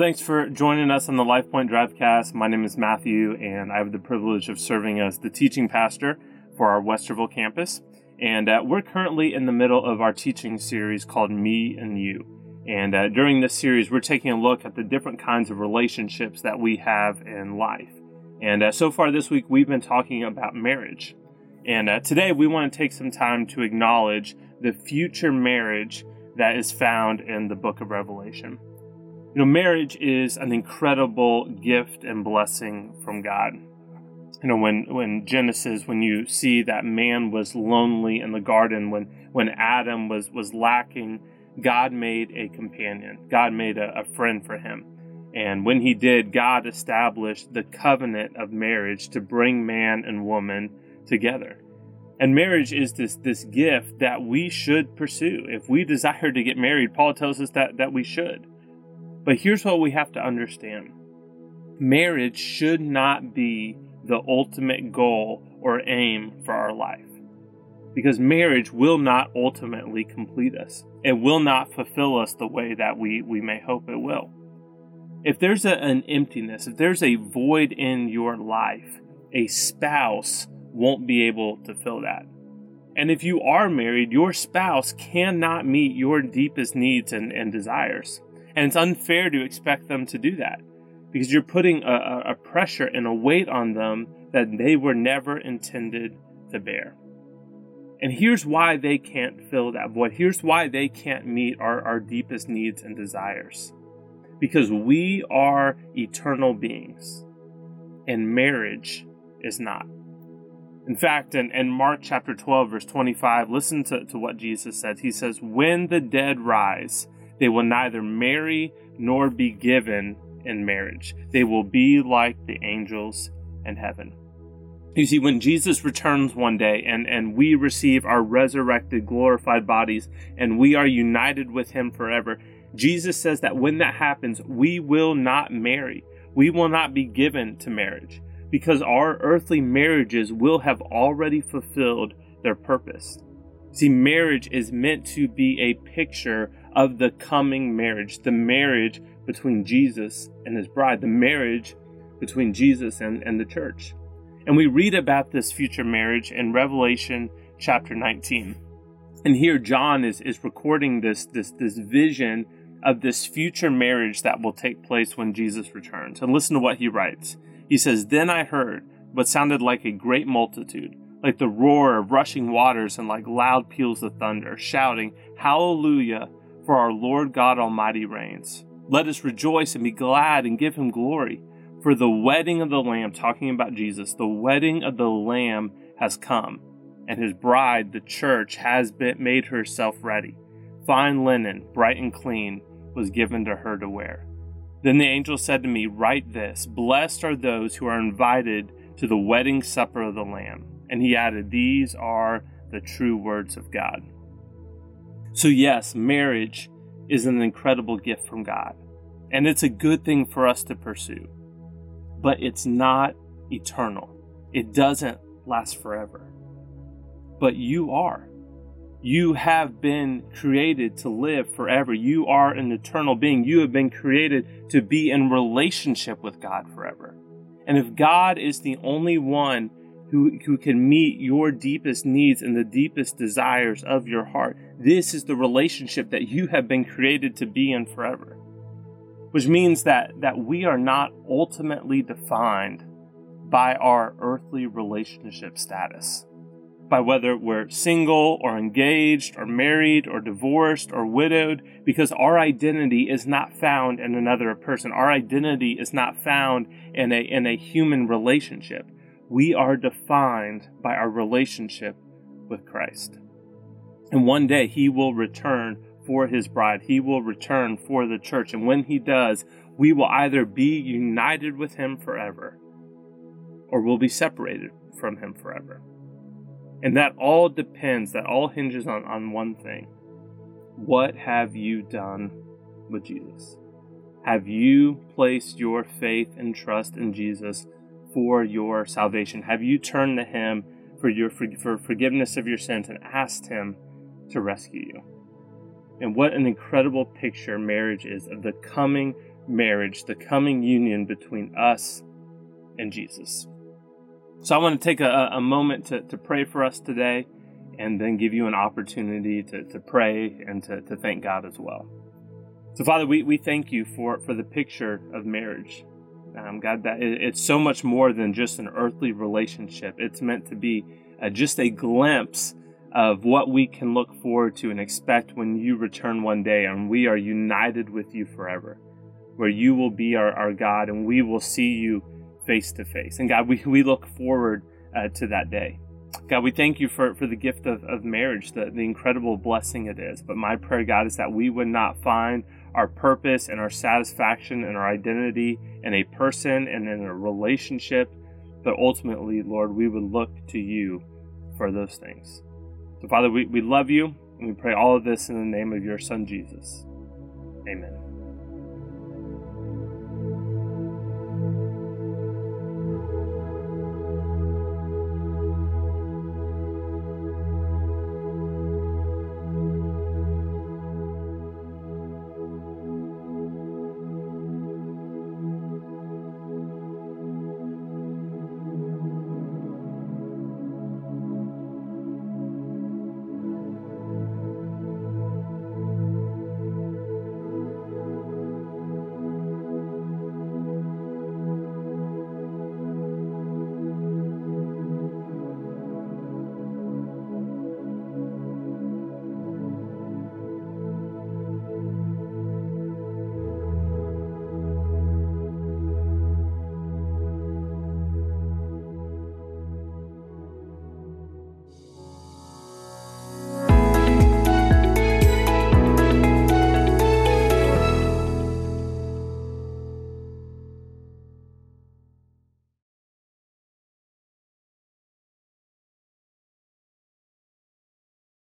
Thanks for joining us on the LifePoint Drivecast. My name is Matthew, and I have the privilege of serving as the teaching pastor for our Westerville campus. And we're currently in the middle of our teaching series called Me and You. And during this series, we're taking a look at the different kinds of relationships that we have in life. And so far this week, we've been talking about marriage. And today, we want to take some time to acknowledge the future marriage that is found in the book of Revelation. You know, marriage is an incredible gift and blessing from God. You know, when Genesis, when you see that man was lonely in the garden, when Adam was lacking, God made a companion. God made a friend for him. And when he did, God established the covenant of marriage to bring man and woman together. And marriage is this gift that we should pursue. If we desire to get married, Paul tells us that we should. But here's what we have to understand. Marriage should not be the ultimate goal or aim for our life. Because marriage will not ultimately complete us. It will not fulfill us the way that we may hope it will. If there's an emptiness, if there's a void in your life, a spouse won't be able to fill that. And if you are married, your spouse cannot meet your deepest needs and desires. And it's unfair to expect them to do that because you're putting a pressure and a weight on them that they were never intended to bear. And here's why they can't fill that void. Here's why they can't meet our deepest needs and desires. Because we are eternal beings and marriage is not. In fact, in Mark chapter 12, verse 25, listen to what Jesus said. He says, when the dead rise, they will neither marry nor be given in marriage. They will be like the angels in heaven. You see, when Jesus returns one day and we receive our resurrected, glorified bodies and we are united with him forever, Jesus says that when that happens, we will not marry. We will not be given to marriage because our earthly marriages will have already fulfilled their purpose. See, marriage is meant to be a picture of the coming marriage, the marriage between Jesus and his bride, the marriage between Jesus and the church. And we read about this future marriage in Revelation chapter 19. And here John is recording this vision of this future marriage that will take place when Jesus returns. And listen to what he writes. He says, then I heard what sounded like a great multitude, like the roar of rushing waters and like loud peals of thunder, shouting, Hallelujah, for our Lord God Almighty reigns. Let us rejoice and be glad and give him glory. For the wedding of the Lamb, talking about Jesus, the wedding of the Lamb has come, and his bride, the church, has made herself ready. Fine linen, bright and clean, was given to her to wear. Then the angel said to me, write this, blessed are those who are invited to the wedding supper of the Lamb. And he added, these are the true words of God. So yes, marriage is an incredible gift from God. And it's a good thing for us to pursue. But it's not eternal. It doesn't last forever. But you are. You have been created to live forever. You are an eternal being. You have been created to be in relationship with God forever. And if God is the only one who can meet your deepest needs and the deepest desires of your heart, this is the relationship that you have been created to be in forever. Which means that we are not ultimately defined by our earthly relationship status. By whether we're single or engaged or married or divorced or widowed, because our identity is not found in another person. Our identity is not found in a human relationship. We are defined by our relationship with Christ. And one day he will return for his bride. He will return for the church. And when he does, we will either be united with him forever or we'll be separated from him forever. And that all hinges on one thing. What have you done with Jesus? Have you placed your faith and trust in Jesus for your salvation? Have you turned to him for forgiveness of your sins and asked him to rescue you? And what an incredible picture marriage is of the coming marriage, the coming union between us and Jesus. So I want to take a moment to pray for us today, and then give you an opportunity to pray and to thank God as well. So Father, we thank you for the picture of marriage. God, that it's so much more than just an earthly relationship. It's meant to be just a glimpse of what we can look forward to and expect when you return one day and we are united with you forever, where you will be our God and we will see you face to face. And God, we look forward to that day. God, we thank you for the gift of marriage, the incredible blessing it is. But my prayer, God, is that we would not find our purpose and our satisfaction and our identity in a person and in a relationship, but ultimately, Lord, we would look to you for those things. So, Father, we love you, and we pray all of this in the name of your Son, Jesus. Amen.